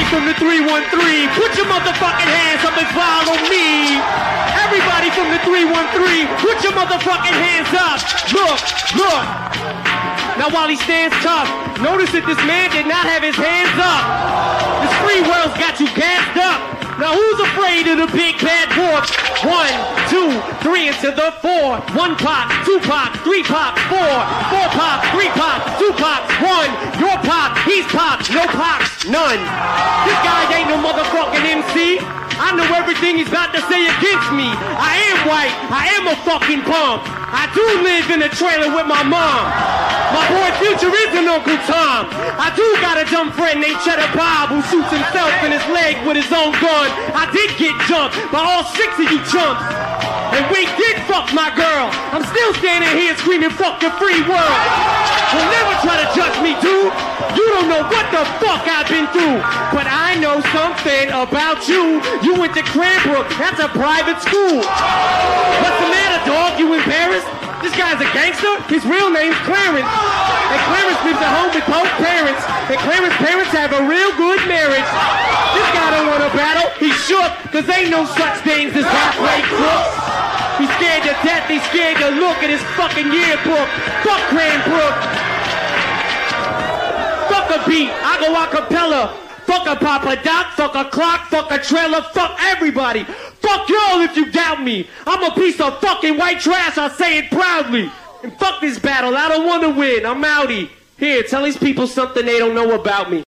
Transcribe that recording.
from the 313, put your motherfucking hands up and follow me. Everybody from the 313, put your motherfucking hands up. Look, look. Now while he stands tough, notice that this man did not have his hands up. This free world's got you gassed up. Now who's afraid of the big bad wolf? 1, 2, 3 into the 4. 1 pop, 2 pop, 3 pop, 4. 4 pop, 3 pop, 2 pop, 1. Your pop, he's pop, no pops, none. This guy ain't no motherfucking MC. I know everything he's about to say against me. I am white, I am a fucking punk. I do live in a trailer with my mom. My boy Future is an Uncle Tom. I do got a dumb friend named Cheddar Bob who shoots himself in his leg with his own gun. I did get jumped by all 6 of you chumps. And we did fuck my girl. I'm still standing here screaming fuck the free world. You'll never try to judge me, dude. You don't know what the fuck I've been through. But I know something about you. You went to Cranbrook. That's a private school. What's the matter, dog? You embarrassed? This guy's a gangster? His real name's Clarence. And Clarence lives at home with both parents. And Clarence's parents have a real good marriage. This guy don't want to battle. He's shook, cause ain't no such things as halfway crooks. He's scared to death. He's scared to look at his fucking yearbook. Fuck Cranbrook. Fuck a beat. I go a cappella. Fuck a Papa Doc. Fuck a clock. Fuck a trailer. Fuck everybody. Fuck y'all if you doubt me. I'm a piece of fucking white trash. I say it proudly. And fuck this battle. I don't want to win. I'm outie. Here, tell these people something they don't know about me.